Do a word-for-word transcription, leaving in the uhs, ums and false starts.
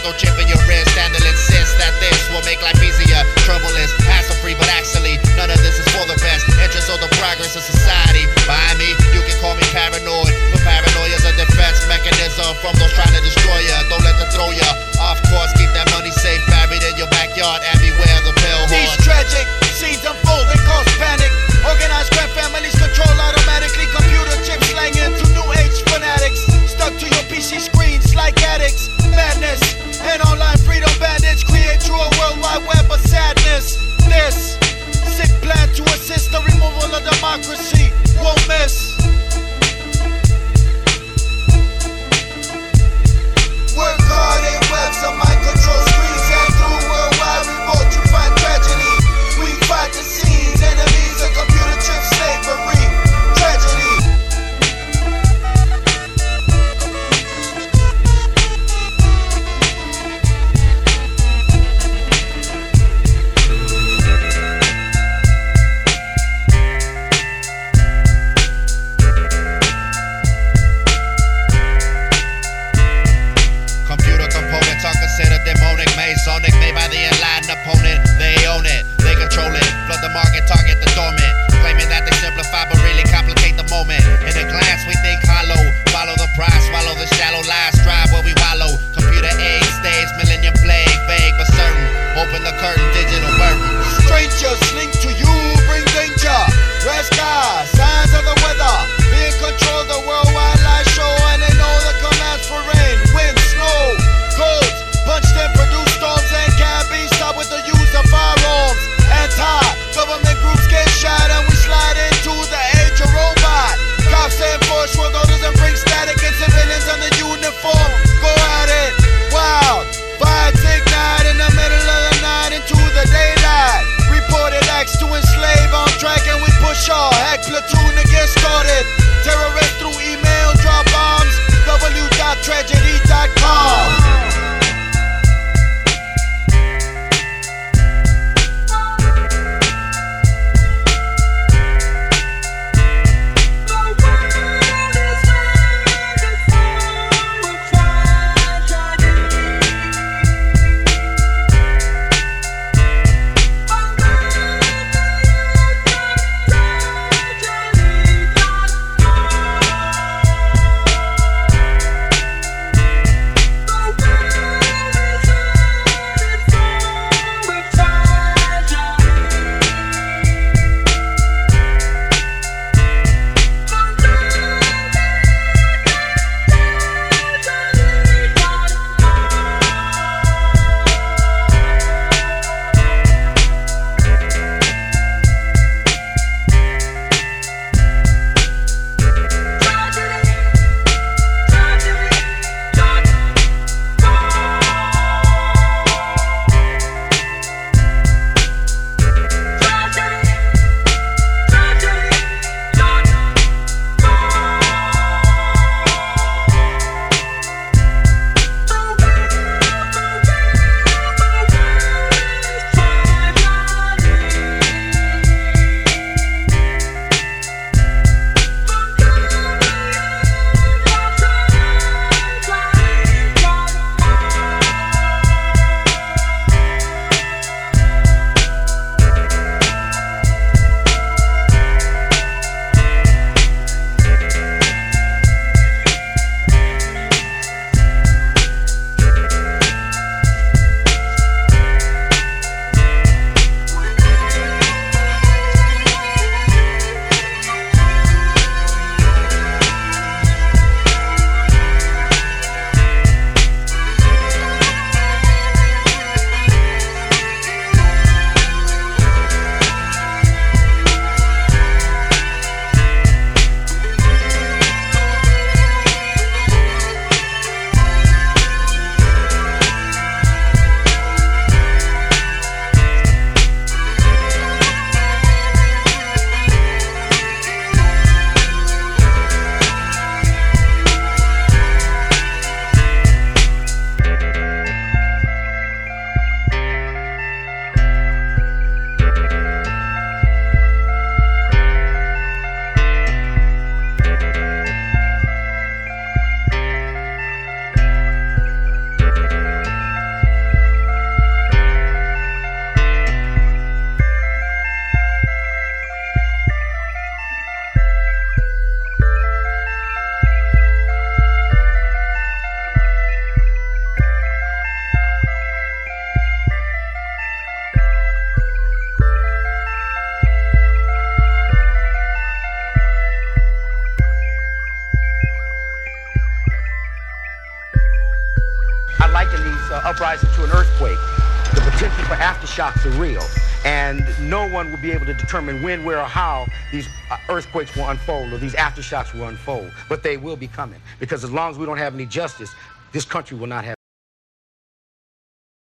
Microchip in your wrist, and they'll insist that this will make life easier. Trouble is hassle-free, but actually none of this is for the best interest or the progress of society. By me, you can call me paranoid, but paranoia's a defense mechanism from those trying to destroy ya. Don't let them throw ya off course. Keep that money safe, buried in your backyard, and beware the pill horn. These tragic scenes unfold and cause panic. Organized crime families control automatically. Computer chips slanging to new age fanatics. Stuck to your P C screens like addicts. Madness and online freedom bandits create through a worldwide web of sadness. This sick plan to assist the removal of democracy won't miss. Work hard in webs of mind control screens, and through worldwide revolt you find tragedy. We fight the scenes, enemies of computer chip slavery. Tragedy. Computer components are considered demonic, Masonic, made by the enlightened opponent. They own it, they control it, flood the market, target the dormant, claiming that they simplify but really complicate the moment. In a glance we think hollow, follow the prize, swallow the shallow lies, strive where we wallow. Computer age, stage, millennium plague, vague but certain. Open the curtain, digital burden. Strangers linked to you bring danger. Red sky, signs of the weather. Be in control of the worldwide light show, and they know the commands for rain, wind, snow, cold. Punched and produce storms and can be stopped with the use of firearms. Anti-government groups get shot, and we slide into the age of robot. Cops enforce world orders and bring static, and civilians under uniform go at it. Wild vibes ignite in the middle of the night into the daylight. Reported acts to liken these uh, uprisings to an earthquake. The potential for aftershocks are real, and no one will be able to determine when, where, or how these uh, earthquakes will unfold or these aftershocks will unfold. But they will be coming, because as long as we don't have any justice, this country will not have